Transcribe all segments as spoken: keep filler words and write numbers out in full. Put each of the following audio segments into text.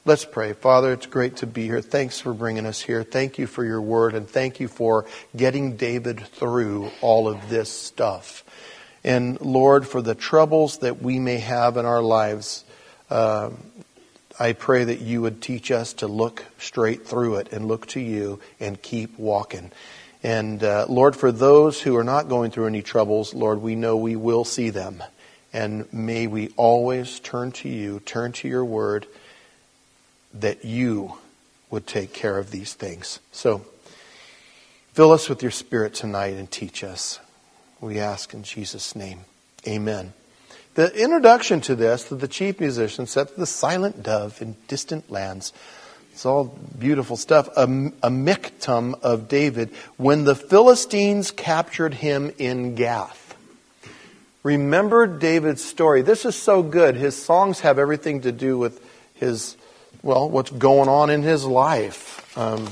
Let's pray. Father, it's great to be here. Thanks for bringing us here. Thank you for your word, and thank you for getting David through all of this stuff. And Lord, for the troubles that we may have in our lives, uh, I pray that you would teach us to look straight through it and look to you and keep walking. And uh, Lord, for those who are not going through any troubles, Lord, we know we will see them. And may we always turn to you, turn to your word, that you would take care of these things. So, fill us with your Spirit tonight and teach us. We ask in Jesus' name. Amen. The introduction to this, that the chief musician set the silent dove in distant lands. It's all beautiful stuff. A, a miktam of David when the Philistines captured him in Gath. Remember David's story. This is so good. His songs have everything to do with his, well, what's going on in his life. Um,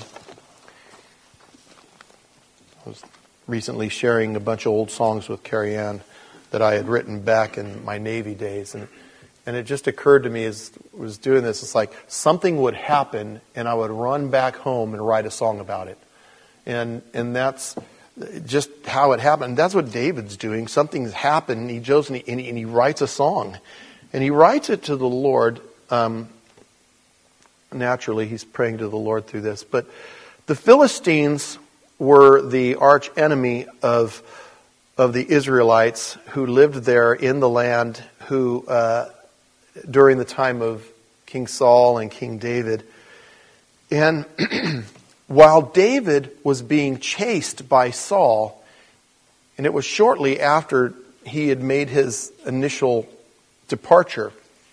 I was recently sharing a bunch of old songs with Carrie Ann that I had written back in my Navy days. And and it just occurred to me as I was doing this, it's like something would happen and I would run back home and write a song about it. And and that's just how it happened. That's what David's doing. Something's happened and he goes and he, and he, and he writes a song. And he writes it to the Lord. Um, naturally, he's praying to the Lord through this. But the Philistines were the arch enemy of of the Israelites who lived there in the land, who uh, during the time of King Saul and King David. And while David was being chased by Saul, and it was shortly after he had made his initial departure,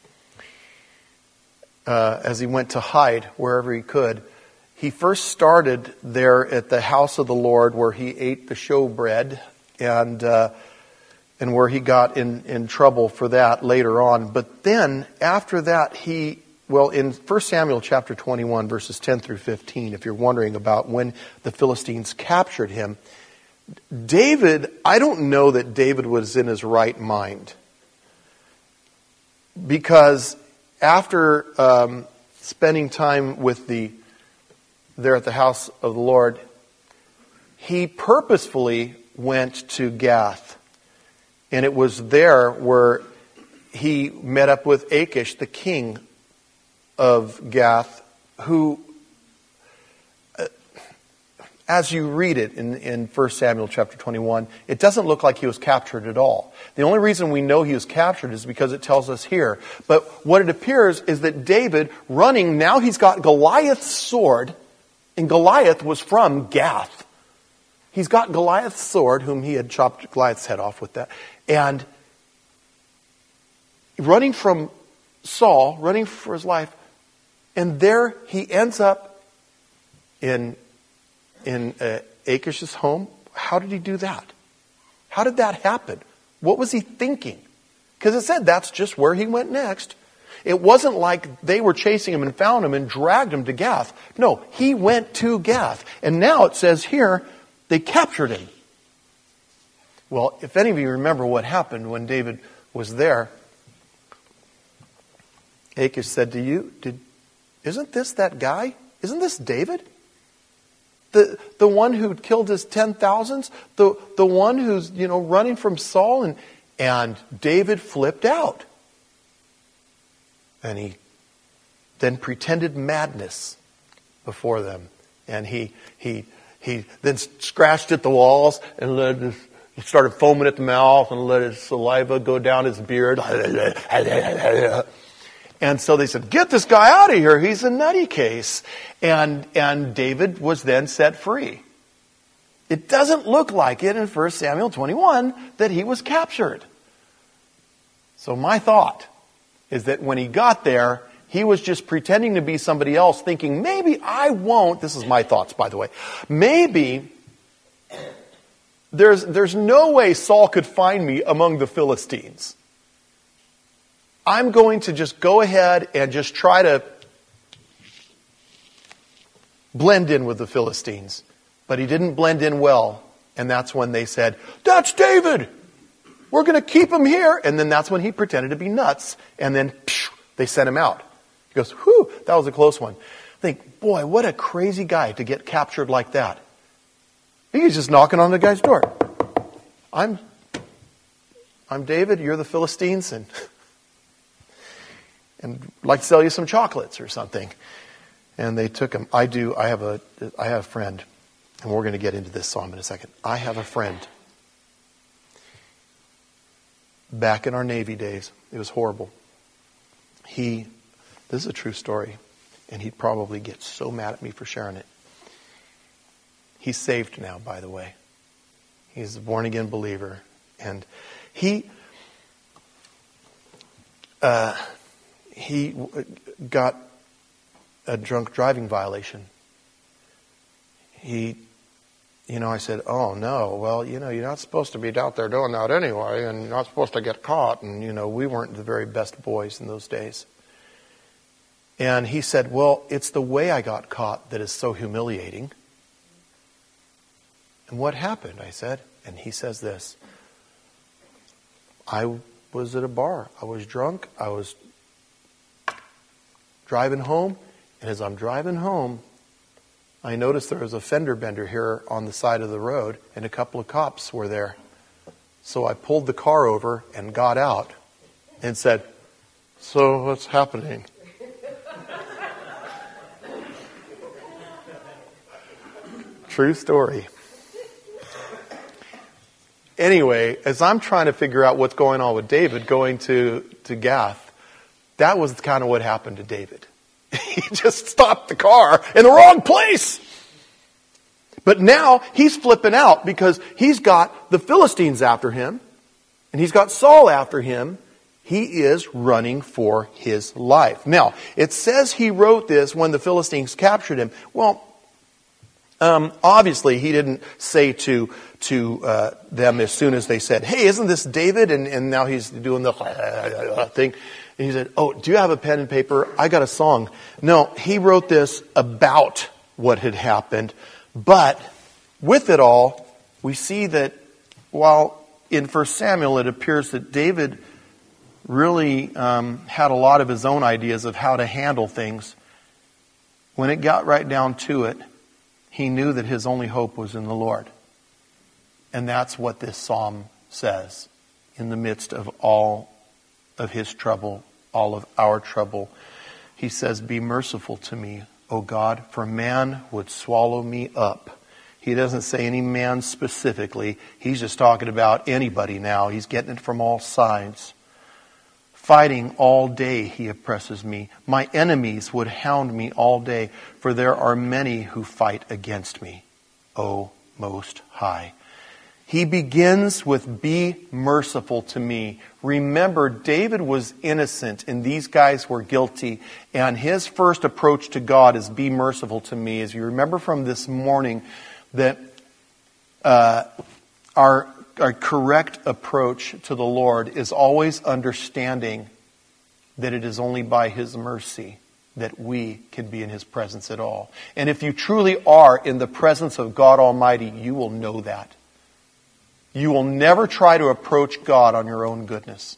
uh, as he went to hide wherever he could, he first started there at the house of the Lord where he ate the showbread and uh, and where he got in, in trouble for that later on. But then after that, he, well, in First Samuel chapter twenty-one, verses ten through fifteen, if you're wondering about when the Philistines captured him, David, I don't know that David was in his right mind. Because after um, spending time with the there at the house of the Lord, he purposefully went to Gath. And it was there where he met up with Achish, the king of Gath, who, uh, as you read it in, in First Samuel chapter twenty-one, it doesn't look like he was captured at all. The only reason we know he was captured is because it tells us here. But what it appears is that David, running, now he's got Goliath's sword, and Goliath was from Gath. He's got Goliath's sword, whom he had chopped Goliath's head off with that. And running from Saul, running for his life. And there he ends up in, in uh, Achish's home. How did he do that? How did that happen? What was he thinking? Because it said that's just where he went next. It wasn't like they were chasing him and found him and dragged him to Gath. No, he went to Gath. And now it says here, they captured him. Well, if any of you remember what happened when David was there, Achish said to you, "Did isn't this that guy? Isn't this David? The the one who killed his ten thousands? The the one who's, you know, running from Saul?" And and David flipped out. And he then pretended madness before them. And he he He then scratched at the walls and let his, he started foaming at the mouth and let his saliva go down his beard. And so they said, "Get this guy out of here. He's a nutty case." And, and David was then set free. It doesn't look like it in First Samuel twenty-one that he was captured. So my thought is that when he got there, he was just pretending to be somebody else, thinking, maybe I won't. This is my thoughts, by the way. Maybe there's, there's no way Saul could find me among the Philistines. I'm going to just go ahead and just try to blend in with the Philistines. But he didn't blend in well. And that's when they said, "That's David! We're going to keep him here." And then that's when he pretended to be nuts. And then phew, they sent him out. He goes, whew, that was a close one. I think, boy, what a crazy guy to get captured like that. He's just knocking on the guy's door. I'm, I'm David, you're the Philistines, and, and I'd like to sell you some chocolates or something. And they took him. I do, I have a, I have a friend, and we're going to get into this psalm in a second. I have a friend. Back in our Navy days, it was horrible. He, this is a true story, and he'd probably get so mad at me for sharing it. He's saved now, by the way. He's a born-again believer. And he uh, he got a drunk driving violation. He, you know, I said, oh, no, well, you know, you're not supposed to be out there doing that anyway, and you're not supposed to get caught. And, you know, we weren't the very best boys in those days. And he said, well, it's the way I got caught that is so humiliating. And what happened? I said. And he says this. I was at a bar. I was drunk. I was driving home. And as I'm driving home, I noticed there was a fender bender here on the side of the road, and a couple of cops were there. So I pulled the car over and got out and said, so what's happening? True story. Anyway, as I'm trying to figure out what's going on with David going to, to Gath, that was kind of what happened to David. He just stopped the car in the wrong place. But now he's flipping out because he's got the Philistines after him and he's got Saul after him. He is running for his life. Now, it says he wrote this when the Philistines captured him. Well, Um, obviously, he didn't say to to uh, them as soon as they said, hey, isn't this David? And, and now he's doing the thing. And he said, oh, do you have a pen and paper? I got a song. No, he wrote this about what had happened. But with it all, we see that while in First Samuel it appears that David really um, had a lot of his own ideas of how to handle things, when it got right down to it, he knew that his only hope was in the Lord. And that's what this psalm says. In the midst of all of his trouble, all of our trouble, he says, be merciful to me, O God, for man would swallow me up. He doesn't say any man specifically. He's just talking about anybody now. He's getting it from all sides. Fighting all day he oppresses me. My enemies would hound me all day, for there are many who fight against me, O Most High. He begins with, be merciful to me. Remember, David was innocent and these guys were guilty. And his first approach to God is, be merciful to me. As you remember from this morning, that uh, our Our correct approach to the Lord is always understanding that it is only by His mercy that we can be in His presence at all. And if you truly are in the presence of God Almighty, you will know that. You will never try to approach God on your own goodness.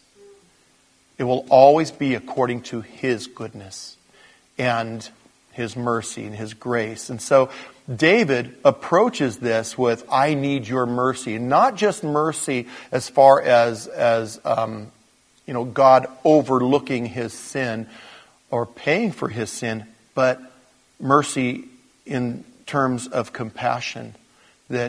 It will always be according to His goodness and His mercy and His grace. And so David approaches this with, I need your mercy. Not just mercy as far as, as um, you know, God overlooking his sin or paying for his sin, but mercy in terms of compassion. That,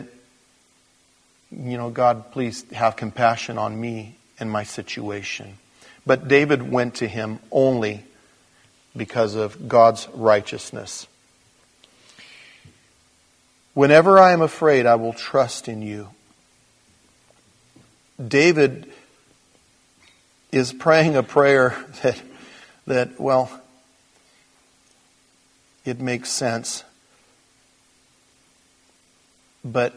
you know, God, please have compassion on me and my situation. But David went to him only because of God's righteousness. Whenever I am afraid, I will trust in you. David is praying a prayer that, that, well, it makes sense. But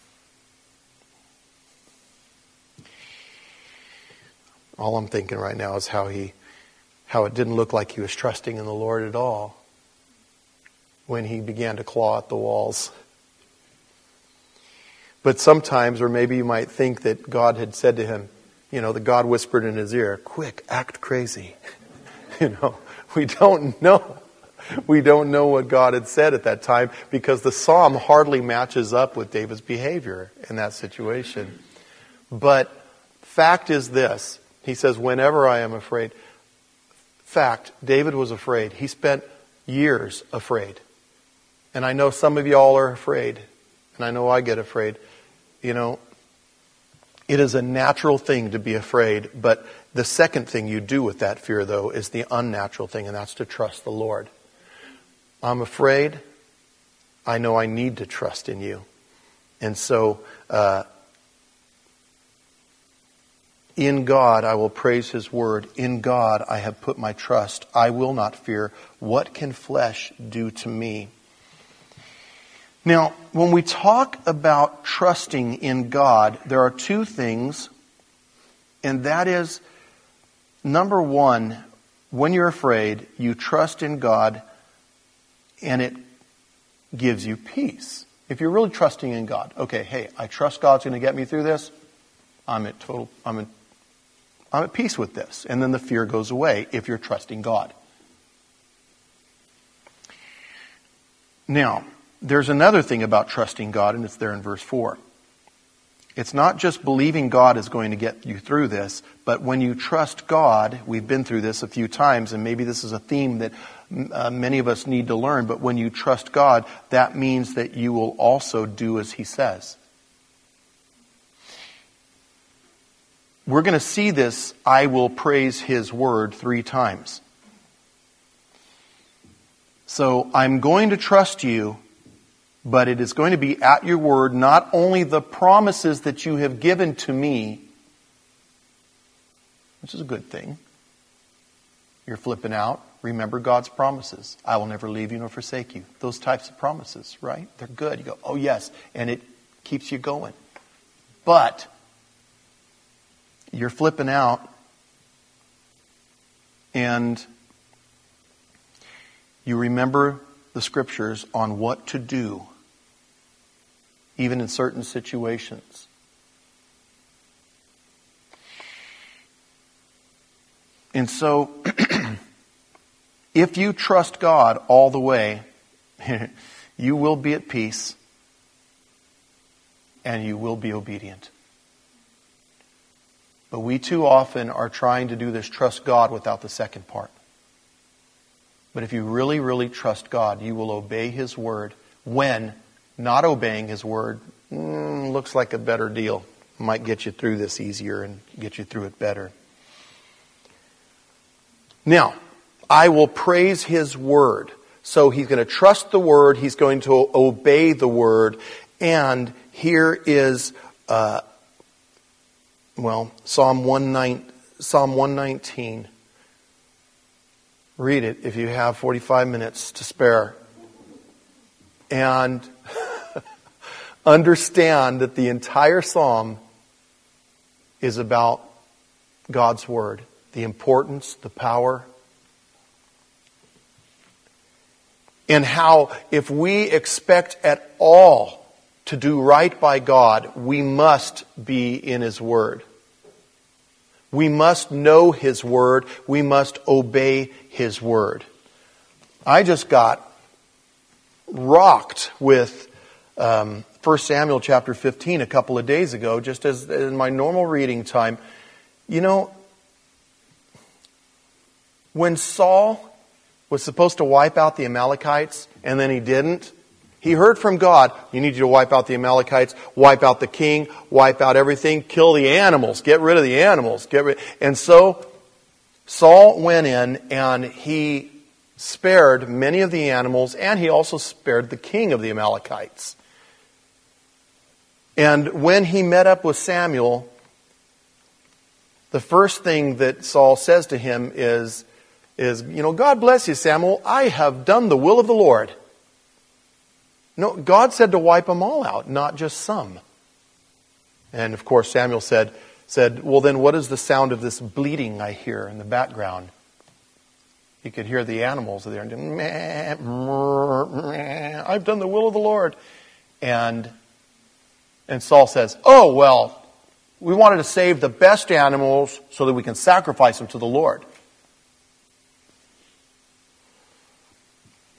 all I'm thinking right now is how he, how it didn't look like he was trusting in the Lord at all when he began to claw at the walls. But sometimes, or maybe you might think that God had said to him, you know, that God whispered in his ear, quick, act crazy. You know, We don't know. We don't know what God had said at that time because the psalm hardly matches up with David's behavior in that situation. But fact is this. He says, whenever I am afraid. Fact, David was afraid. He spent years afraid. And I know some of y'all are afraid. And I know I get afraid. You know, it is a natural thing to be afraid. But the second thing you do with that fear, though, is the unnatural thing. And that's to trust the Lord. I'm afraid. I know I need to trust in you. And so, uh, in God I will praise His word. In God I have put my trust. I will not fear. What can flesh do to me? Now, when we talk about trusting in God, there are two things. And that is, number one, when you're afraid, you trust in God and it gives you peace. If you're really trusting in God, okay, hey, I trust God's going to get me through this. I'm at total, I'm at, I'm at peace with this. And then the fear goes away if you're trusting God. Now, there's another thing about trusting God, and it's there in verse four. It's not just believing God is going to get you through this, but when you trust God, we've been through this a few times, and maybe this is a theme that uh, many of us need to learn, but when you trust God, that means that you will also do as He says. We're going to see this, I will praise His word, three times. So I'm going to trust you, but it is going to be at your word, not only the promises that you have given to me, which is a good thing. You're flipping out. Remember God's promises. I will never leave you nor forsake you. Those types of promises, right? They're good. You go, oh yes, and it keeps you going. But you're flipping out and you remember the scriptures on what to do, even in certain situations. And so, if you trust God all the way, you will be at peace and you will be obedient. But we too often are trying to do this trust God without the second part. But if you really, really trust God, you will obey His word when not obeying His word mm, looks like a better deal. Might get you through this easier and get you through it better. Now, I will praise His word. So he's going to trust the word. He's going to obey the word. And here is, uh, well, Psalm one nineteen. Read it if you have forty-five minutes to spare. And understand that the entire psalm is about God's word. The importance, the power. And how if we expect at all to do right by God, we must be in His word. We must know His word. We must obey His word. I just got rocked with um, First Samuel chapter fifteen a couple of days ago, just as in my normal reading time. You know, when Saul was supposed to wipe out the Amalekites and then he didn't, he heard from God, you need you to wipe out the Amalekites, wipe out the king, wipe out everything, kill the animals, get rid of the animals. Get rid. And so Saul went in and he spared many of the animals and he also spared the king of the Amalekites. And when he met up with Samuel, the first thing that Saul says to him is, is, you know, God bless you, Samuel. I have done the will of the Lord. No, God said to wipe them all out, not just some. And of course, Samuel said, said, well, then what is the sound of this bleating I hear in the background? He could hear the animals there. And meh, meh, meh, I've done the will of the Lord. And, and Saul says, oh, well, we wanted to save the best animals so that we can sacrifice them to the Lord.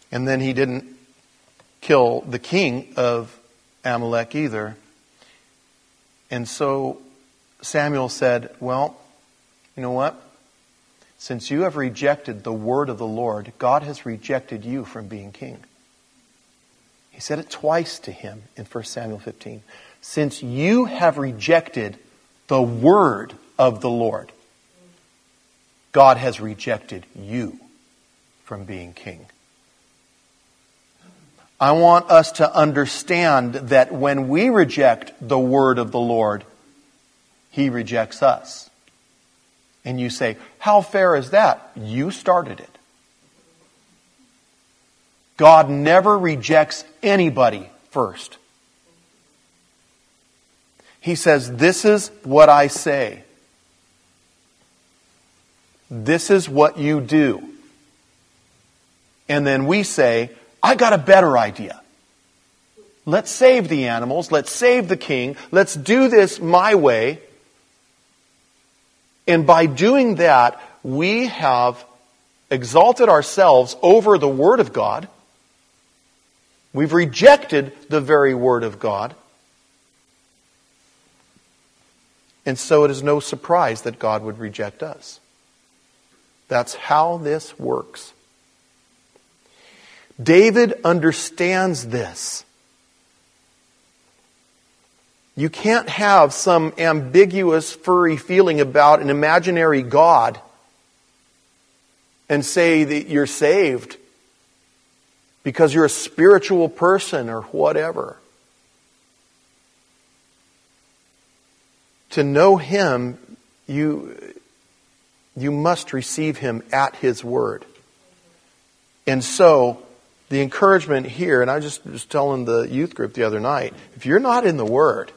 And then he didn't kill the king of Amalek either. And so Samuel said, well, you know what? Since you have rejected the word of the Lord, God has rejected you from being king. He said it twice to him in First Samuel fifteen. Since you have rejected the word of the Lord, God has rejected you from being king. I want us to understand that when we reject the word of the Lord, He rejects us. And you say, how fair is that? You started it. God never rejects anybody first. He says, this is what I say. This is what you do. And then we say, I got a better idea. Let's save the animals. Let's save the king. Let's do this my way. And by doing that, we have exalted ourselves over the Word of God. We've rejected the very Word of God. And so it is no surprise that God would reject us. That's how this works. David understands this. You can't have some ambiguous, furry feeling about an imaginary God and say that you're saved because you're a spiritual person or whatever. To know Him, you, you must receive Him at His word. And so, the encouragement here, and I just was telling the youth group the other night, if you're not in the Word,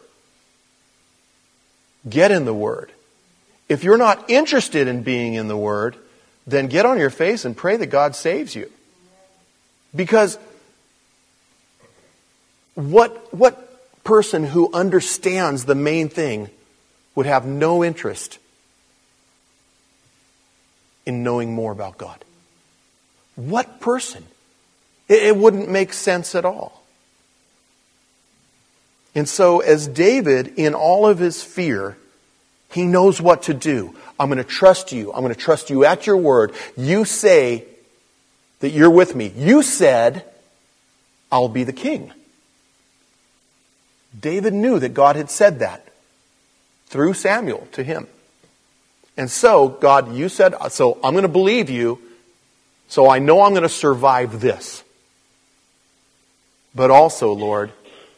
get in the Word. If you're not interested in being in the Word, then get on your face and pray that God saves you. Because what, what person who understands the main thing would have no interest in knowing more about God? What person? It wouldn't make sense at all. And so as David, in all of his fear, he knows what to do. I'm going to trust you. I'm going to trust you at your word. You say that you're with me. You said, I'll be the king. David knew that God had said that through Samuel to him. And so, God, you said, so I'm going to believe you, so I know I'm going to survive this. But also, Lord,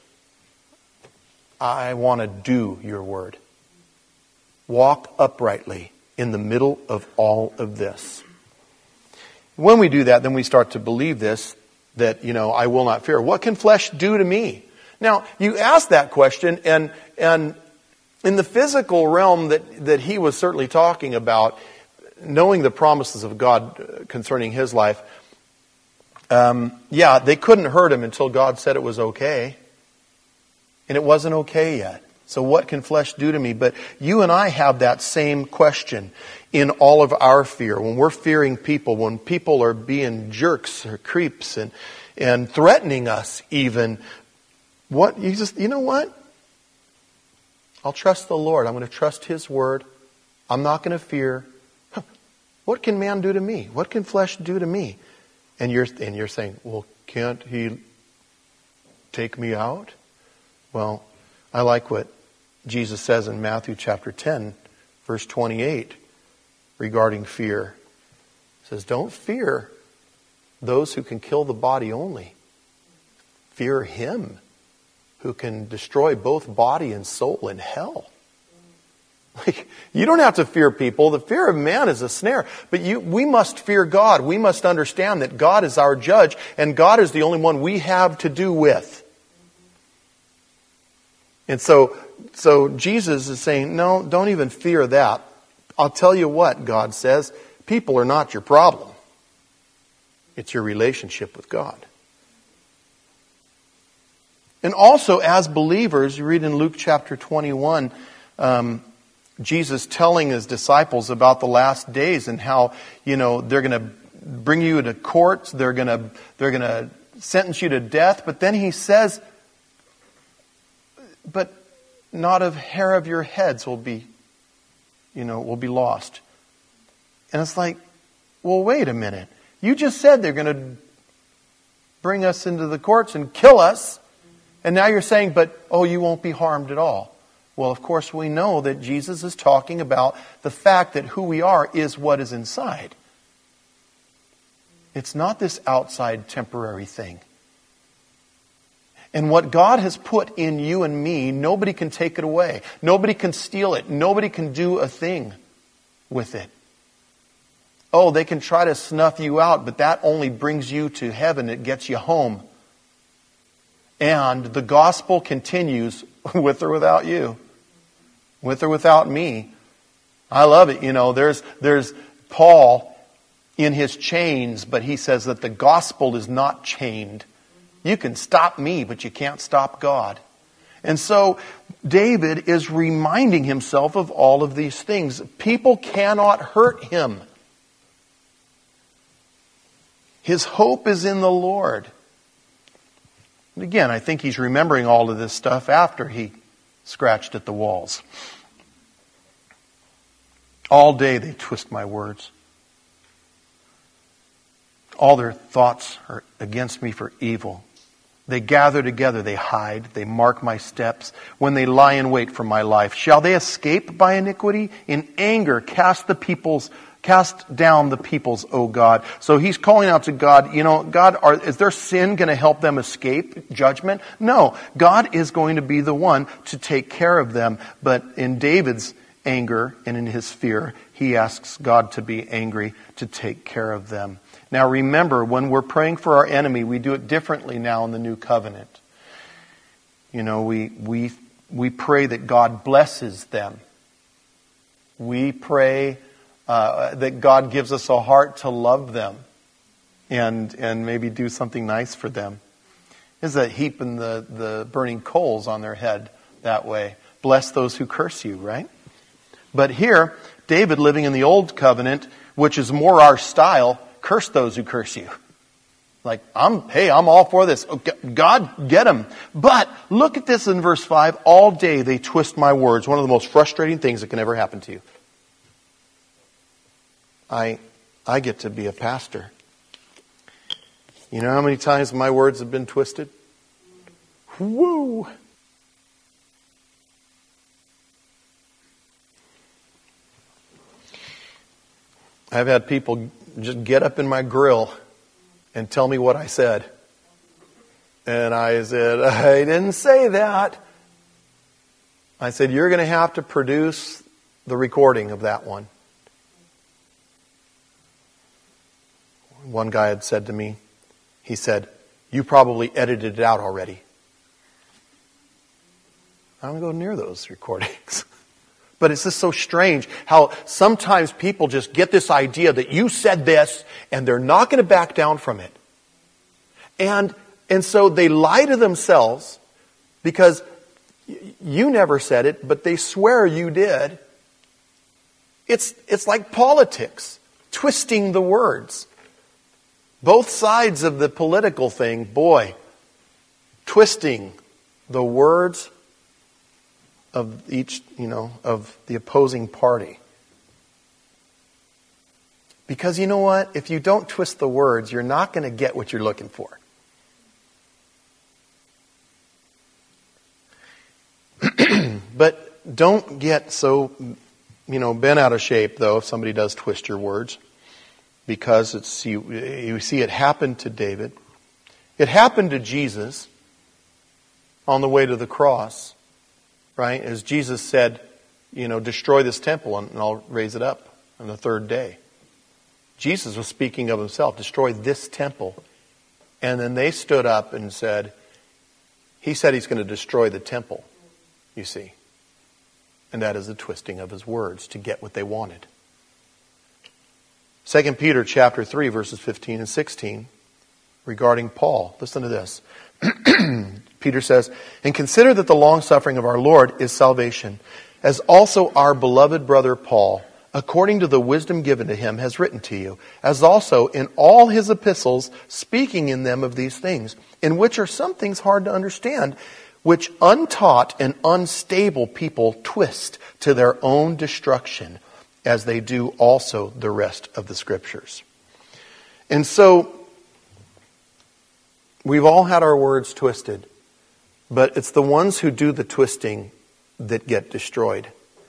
I want to do your word. Walk uprightly in the middle of all of this. When we do that, then we start to believe this, that, you know, I will not fear. What can flesh do to me? Now, you ask that question, and and in the physical realm that, that he was certainly talking about, knowing the promises of God concerning his life, Um, yeah, they couldn't hurt him until God said it was okay. And it wasn't okay yet. So what can flesh do to me? But you and I have that same question in all of our fear. When we're fearing people, when people are being jerks or creeps and, and threatening us even, what, you just, you know what? I'll trust the Lord. I'm going to trust His word. I'm not going to fear. Huh. What can man do to me? What can flesh do to me? And you're, and you're saying, well, can't He take me out? Well, I like what Jesus says in Matthew chapter ten, verse twenty-eight, regarding fear. He says, don't fear those who can kill the body only. Fear Him who can destroy both body and soul in hell. Like, you don't have to fear people. The fear of man is a snare. But you, we must fear God. We must understand that God is our judge, and God is the only one we have to do with. And so, so Jesus is saying, no, don't even fear that. I'll tell you what, God says, people are not your problem. It's your relationship with God. And also, as believers, you read in Luke chapter twenty-one, um, Jesus telling His disciples about the last days and how, you know, they're going to bring you to courts. They're going to, they're going to sentence you to death. But then he says, but not a hair of your heads will be, you know, will be lost. And it's like, well, wait a minute. You just said they're going to bring us into the courts and kill us. And now you're saying, but, oh, you won't be harmed at all. Well, of course, we know that Jesus is talking about the fact that who we are is what is inside. It's not this outside temporary thing. And what God has put in you and me, nobody can take it away. Nobody can steal it. Nobody can do a thing with it. Oh, they can try to snuff you out, but that only brings you to heaven. It gets you home. And the gospel continues with or without you. With or without me. I love it. You know, there's, there's Paul in his chains, but he says that the gospel is not chained. You can stop me, but you can't stop God. And so David is reminding himself of all of these things. People cannot hurt him. His hope is in the Lord. And again, I think he's remembering all of this stuff after he scratched at the walls. All day they twist my words. All their thoughts are against me for evil. They gather together, they hide, they mark my steps. When they lie in wait for my life, shall they escape by iniquity? In anger, cast the people's, cast down the peoples, O God. So he's calling out to God, you know, God, are, is their sin going to help them escape judgment? No, God is going to be the one to take care of them. But in David's anger and in his fear, he asks God to be angry to take care of them. Now remember, when we're praying for our enemy, we do it differently now in the new covenant. You know, we we we pray that God blesses them. We pray uh, that God gives us a heart to love them and and maybe do something nice for them. Is that heaping the, the burning coals on their head that way. Bless those who curse you, right? But here, David, living in the old covenant, which is more our style, curse those who curse you. Like, I'm, hey, I'm all for this. Okay, God, get them. But look at this in verse five. All day they twist my words. One of the most frustrating things that can ever happen to you. I, I get to be a pastor. You know how many times my words have been twisted? Woo! I've had people just get up in my grill and tell me what I said. And I said, I didn't say that. I said, you're going to have to produce the recording of that one. One guy had said to me, he said, you probably edited it out already. I don't go near those recordings. But it's just so strange how sometimes people just get this idea that you said this and they're not going to back down from it. And, and so they lie to themselves because you never said it, but they swear you did. It's, it's like politics, twisting the words. Both sides of the political thing, boy, twisting the words of each, you know, of the opposing party. Because you know what? If you don't twist the words, you're not going to get what you're looking for. But don't get so, you know, bent out of shape, though, if somebody does twist your words. Because it's you, you see it happened to David. It happened to Jesus on the way to the cross. Right? As Jesus said, you know, destroy this temple and I'll raise it up on the third day. Jesus was speaking of himself, destroy this temple. And then they stood up and said, he said he's going to destroy the temple, you see. And that is the twisting of his words to get what they wanted. Second Peter chapter three, verses fifteen and sixteen, regarding Paul. Listen to this. Peter says, and consider that the long suffering of our Lord is salvation, as also our beloved brother Paul, according to the wisdom given to him, has written to you, as also in all his epistles, speaking in them of these things, in which are some things hard to understand, which untaught and unstable people twist to their own destruction, as they do also the rest of the Scriptures. And so, we've all had our words twisted, but it's the ones who do the twisting that get destroyed.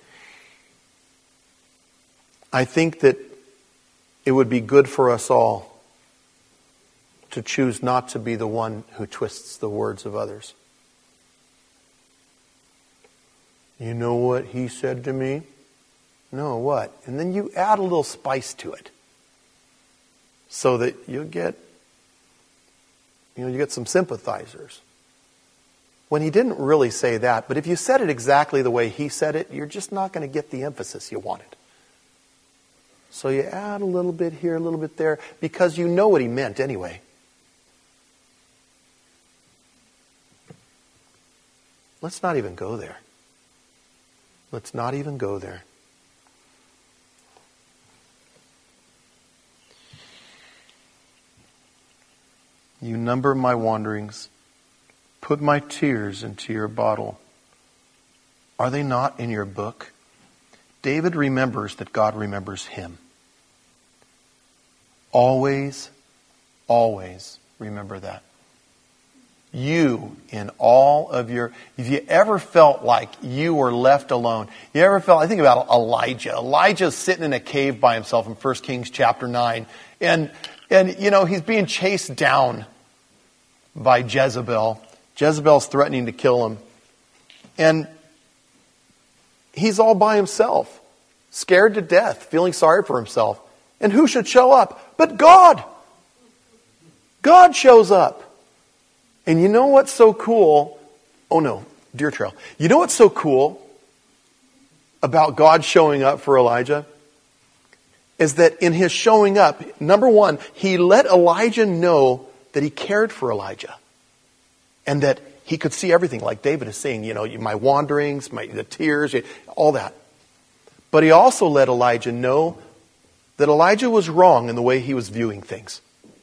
I think that it would be good for us all to choose not to be the one who twists the words of others. You know what he said to me? No, what? And then you add a little spice to it so that you get, you know, you get some sympathizers. When he didn't really say that, but if you said it exactly the way he said it, you're just not going to get the emphasis you wanted. So you add a little bit here, a little bit there, because you know what he meant anyway. Let's not even go there. Let's not even go there. You number my wanderings. Put my tears into your bottle. Are they not in your book? David remembers that God remembers him. Always, always remember that. You, in all of your... If you ever felt like you were left alone, you ever felt... I think about Elijah. Elijah's sitting in a cave by himself in First Kings chapter nine. And, and you know, he's being chased down by Jezebel. Jezebel's threatening to kill him. And he's all by himself, scared to death, feeling sorry for himself. And who should show up? But God! God shows up. And you know what's so cool? Oh no, deer trail. You know what's so cool about God showing up for Elijah? Is that in his showing up, number one, he let Elijah know that he cared for Elijah. And that he could see everything, like David is saying, you know, my wanderings, my the tears, all that. But he also let Elijah know that Elijah was wrong in the way he was viewing things.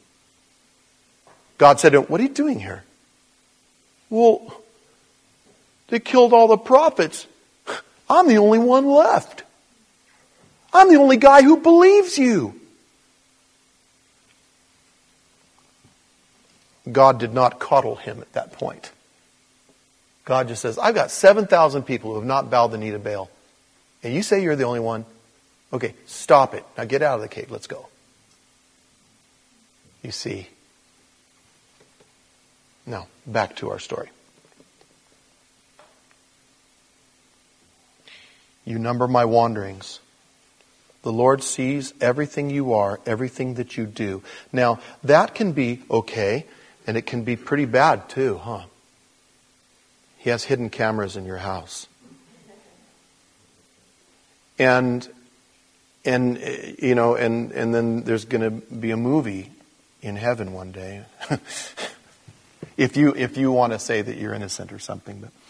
God said to him, what are you doing here? Well, they killed all the prophets. I'm the only one left. I'm the only guy who believes you. God did not coddle him at that point. God just says, I've got seven thousand people who have not bowed the knee to Baal. And you say you're the only one? Okay, stop it. Now get out of the cave. Let's go. You see. Now, back to our story. You number my wanderings. The Lord sees everything you are, everything that you do. Now, that can be okay, and it can be pretty bad too, huh? He has hidden cameras in your house. And, and you know, and, and then there's going to be a movie in heaven one day. If you if you want to say that you're innocent or something. But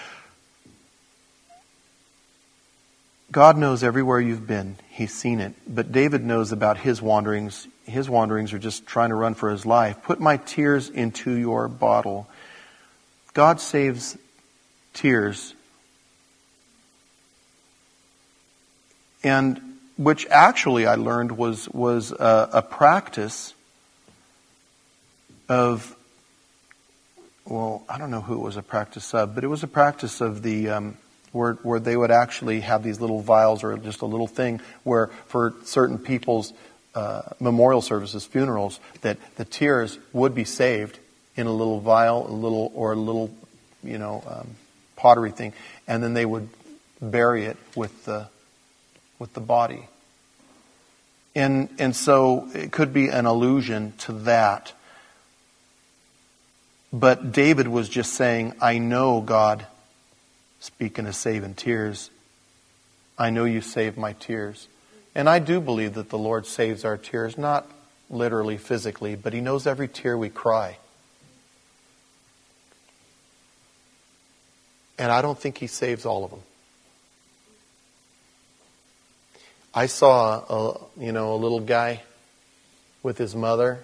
God knows everywhere you've been. He's seen it. But David knows about his wanderings. His wanderings are just trying to run for his life. Put my tears into your bottle. God saves tears. And which actually I learned was, was a, a practice of... Well, I don't know who it was a practice of, but it was a practice of the um, where where they would actually have these little vials or just a little thing where for certain people's uh, memorial services, funerals, that the tears would be saved in a little vial, a little or a little, you know, um, pottery thing, and then they would bury it with the with the body. And and so it could be an allusion to that. But David was just saying, I know, God, speaking of saving tears, I know you saved my tears. And I do believe that the Lord saves our tears, not literally, physically, but He knows every tear we cry. And I don't think He saves all of them. I saw a, you know, a little guy with his mother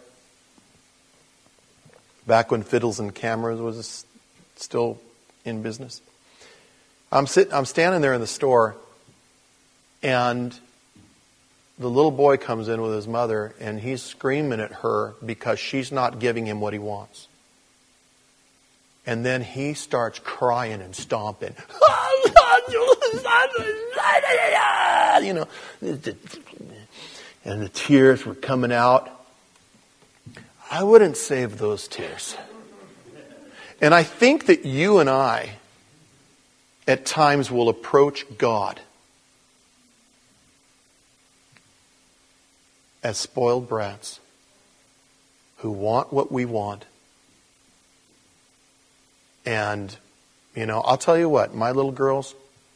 back when Fiddles and Cameras was still in business. I'm sitting, I'm standing there in the store, and the little boy comes in with his mother, and he's screaming at her because she's not giving him what he wants. And then he starts crying and stomping. You know, and the tears were coming out. I wouldn't save those tears. And I think that you and I, at times, will approach God as spoiled brats who want what we want. And, you know, I'll tell you what, my little girls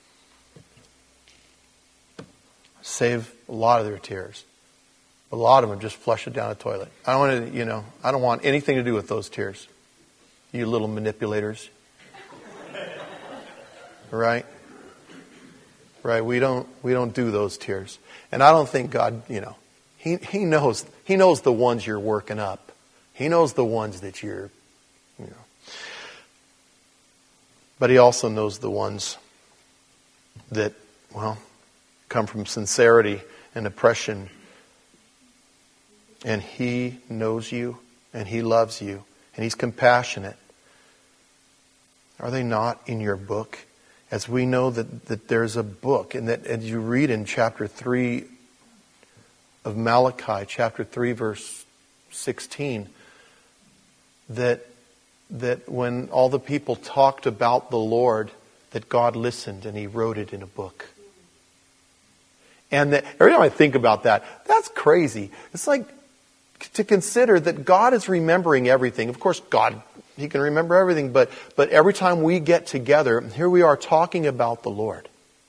save a lot of their tears. A lot of them just flush it down the toilet. I don't want to, you know, I don't want anything to do with those tears. You little manipulators. Right? Right, we don't we don't do those tears. And I don't think God, you know, He He knows He knows the ones you're working up. He knows the ones that you're, you know. But He also knows the ones that, well, come from sincerity and oppression. And He knows you, and He loves you, and He's compassionate. Are they not in your book? As we know that, that there's a book, and that as you read in chapter three of Malachi, chapter three, verse sixteen, that that when all the people talked about the Lord, that God listened and He wrote it in a book. And that every time I think about that, that's crazy. It's like to consider that God is remembering everything. Of course, God, He can remember everything, but, but every time we get together, here we are talking about the Lord.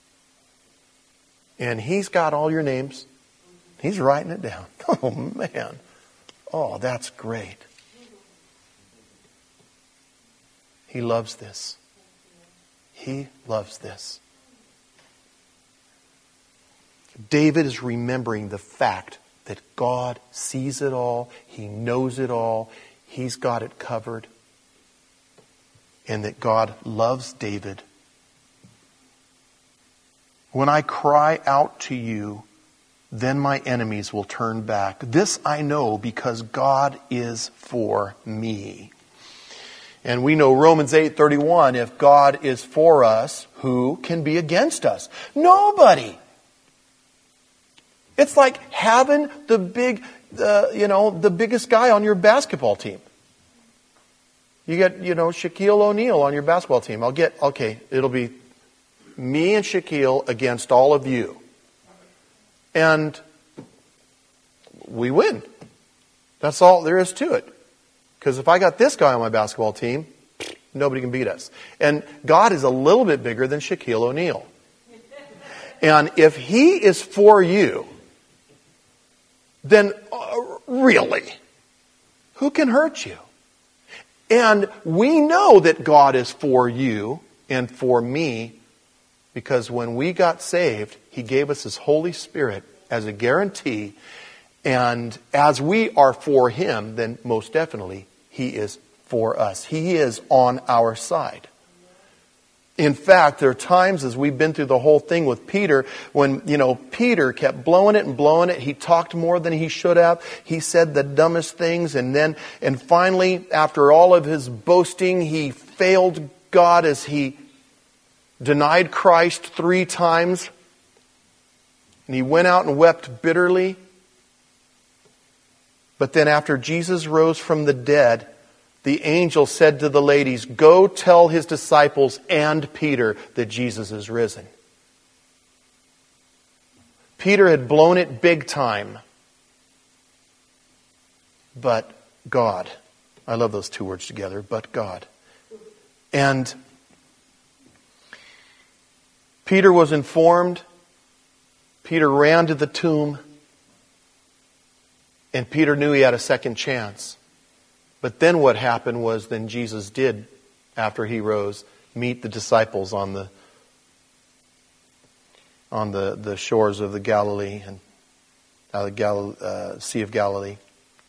And He's got all your names. He's writing it down. Oh, man. Oh, that's great. He loves this. He loves this. David is remembering the fact that God sees it all. He knows it all. He's got it covered. And that God loves David. When I cry out to you, then my enemies will turn back. This I know because God is for me. And we know Romans eight thirty-one, if God is for us, who can be against us? Nobody. It's like having the big, uh, you know, the biggest guy on your basketball team. You get, you know, Shaquille O'Neal on your basketball team. I'll get, okay, it'll be me and Shaquille against all of you. And we win. That's all there is to it. Because if I got this guy on my basketball team, nobody can beat us. And God is a little bit bigger than Shaquille O'Neal. And if He is for you, then uh, really, who can hurt you? And we know that God is for you and for me because when we got saved, He gave us His Holy Spirit as a guarantee. And as we are for Him, then most definitely He is for us. He is on our side. In fact, there are times as we've been through the whole thing with Peter, when, you know, Peter kept blowing it and blowing it. He talked more than he should have. He said the dumbest things. And then, and finally, after all of his boasting, he failed God as he denied Christ three times. And he went out and wept bitterly. But then after Jesus rose from the dead, the angel said to the ladies, go tell His disciples and Peter that Jesus is risen. Peter had blown it big time. But God. I love those two words together, but God. And Peter was informed. Peter ran to the tomb. And Peter knew he had a second chance. But then what happened was then Jesus did, after He rose, meet the disciples on the on the, the shores of the Galilee and uh, the Gal- uh, Sea of Galilee.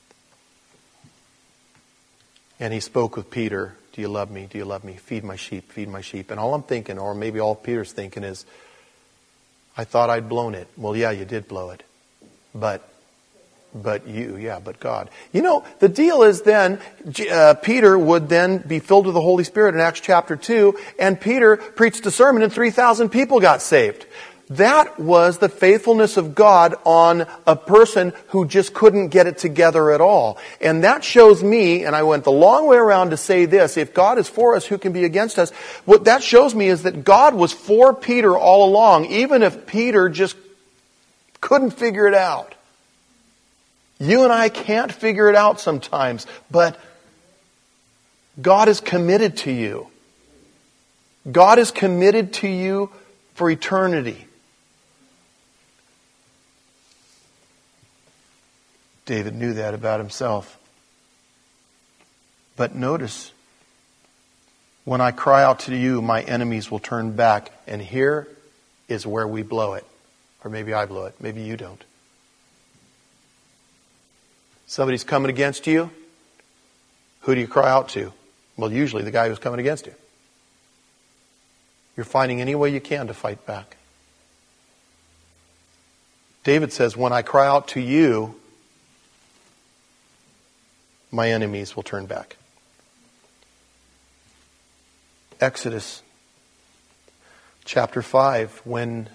And he spoke with Peter, do you love me? Do you love me? Feed my sheep, feed my sheep. And all I'm thinking, or maybe all Peter's thinking is, I thought I'd blown it. Well, yeah, you did blow it. But, but you, yeah, but God. You know, the deal is then, uh, Peter would then be filled with the Holy Spirit in Acts chapter two, and Peter preached a sermon and three thousand people got saved. That was the faithfulness of God on a person who just couldn't get it together at all. And that shows me, and I went the long way around to say this, if God is for us, who can be against us? What that shows me is that God was for Peter all along, even if Peter just couldn't figure it out. You and I can't figure it out sometimes, but God is committed to you. God is committed to you for eternity. David knew that about himself. But notice, when I cry out to you, my enemies will turn back. And here is where we blow it. Or maybe I blow it. Maybe you don't. Somebody's coming against you. Who do you cry out to? Well, usually the guy who's coming against you. You're finding any way you can to fight back. David says, when I cry out to you, my enemies will turn back. Exodus chapter five, when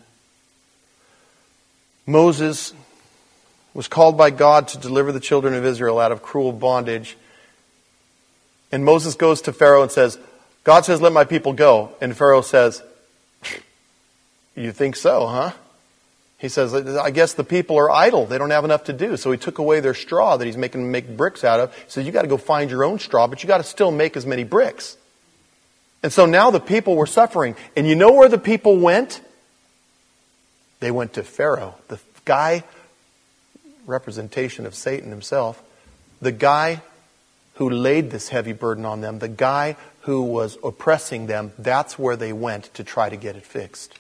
Moses was called by God to deliver the children of Israel out of cruel bondage, and Moses goes to Pharaoh and says, God says, let my people go. And Pharaoh says, you think so, huh? He says, I guess the people are idle. They don't have enough to do. So he took away their straw that he's making them make bricks out of. He said, you got to go find your own straw, but you got to still make as many bricks. And so now the people were suffering. And you know where the people went? They went to Pharaoh, the guy, representation of Satan himself, the guy who laid this heavy burden on them, the guy who was oppressing them. That's where they went to try to get it fixed.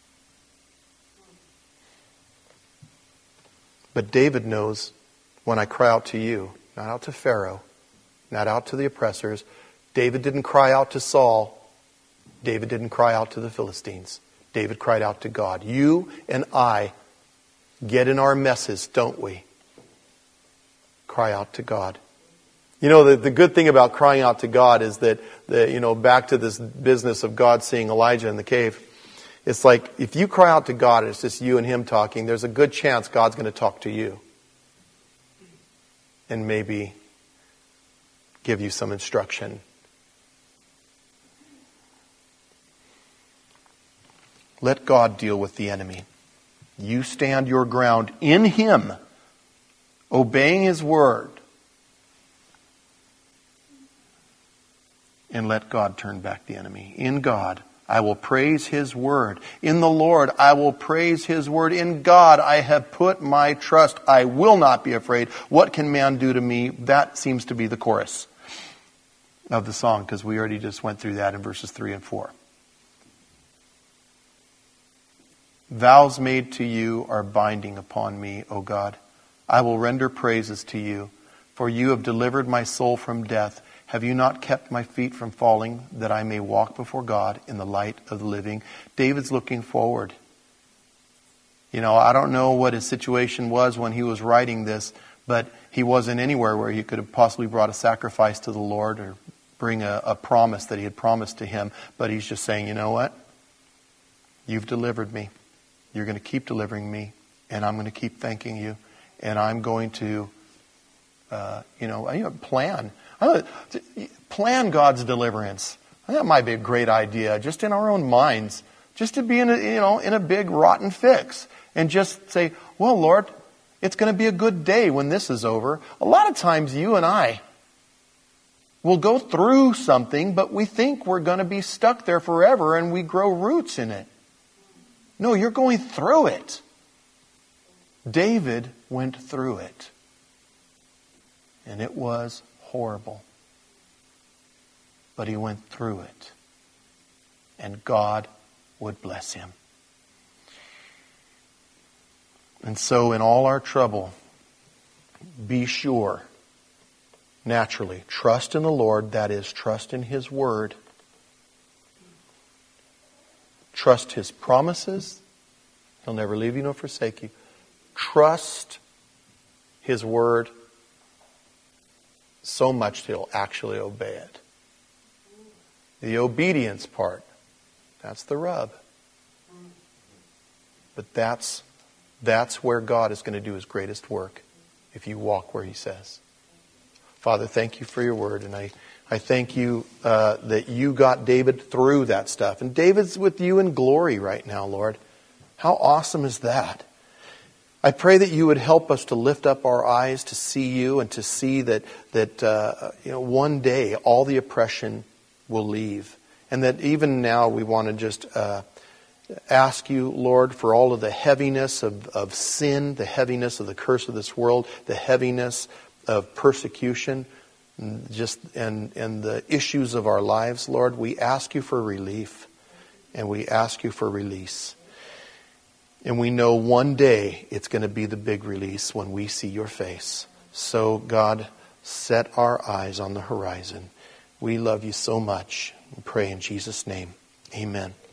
But David knows, when I cry out to you, not out to Pharaoh, not out to the oppressors. David didn't cry out to Saul. David didn't cry out to the Philistines. David cried out to God. You and I get in our messes, don't we? Cry out to God. You know, the, the good thing about crying out to God is that, the, you know, back to this business of God seeing Elijah in the cave. It's like, if you cry out to God and it's just you and Him talking, there's a good chance God's going to talk to you. And maybe give you some instruction. Let God deal with the enemy. You stand your ground in Him, obeying His word. And let God turn back the enemy. In God, I will praise His word. In the Lord, I will praise His word. In God, I have put my trust. I will not be afraid. What can man do to me? That seems to be the chorus of the song, because we already just went through that in verses three and four. Vows made to you are binding upon me, O God. I will render praises to you, for you have delivered my soul from death. Have you not kept my feet from falling, that I may walk before God in the light of the living? David's looking forward. You know, I don't know what his situation was when he was writing this, but he wasn't anywhere where he could have possibly brought a sacrifice to the Lord or bring a, a promise that he had promised to him. But he's just saying, you know what? You've delivered me. You're going to keep delivering me, and I'm going to keep thanking you, and I'm going to, uh, you know, you know, plan. Plan God's deliverance. That might be a great idea, just in our own minds, just to be in a, you know, in a big rotten fix, and just say, well, Lord, it's going to be a good day when this is over. A lot of times you and I will go through something, but we think we're going to be stuck there forever, and we grow roots in it. No, you're going through it. David went through it. And it was horrible. But he went through it. And God would bless him. And so in all our trouble, be sure, naturally, trust in the Lord, that is, trust in His Word. Trust His promises. He'll never leave you nor forsake you. Trust His Word so much that He'll actually obey it. The obedience part, that's the rub. But that's that's where God is going to do His greatest work, if you walk where He says. Father, thank You for Your Word, and I, I thank You uh, that You got David through that stuff. And David's with You in glory right now, Lord. How awesome is that? I pray that You would help us to lift up our eyes to see You and to see that that uh, you know one day all the oppression will leave, and that even now we want to just uh, ask You, Lord, for all of the heaviness of, of sin, the heaviness of the curse of this world, the heaviness of persecution, and just and and the issues of our lives, Lord. We ask You for relief, and we ask You for release. And we know one day it's going to be the big release when we see Your face. So, God, set our eyes on the horizon. We love You so much. We pray in Jesus' name. Amen.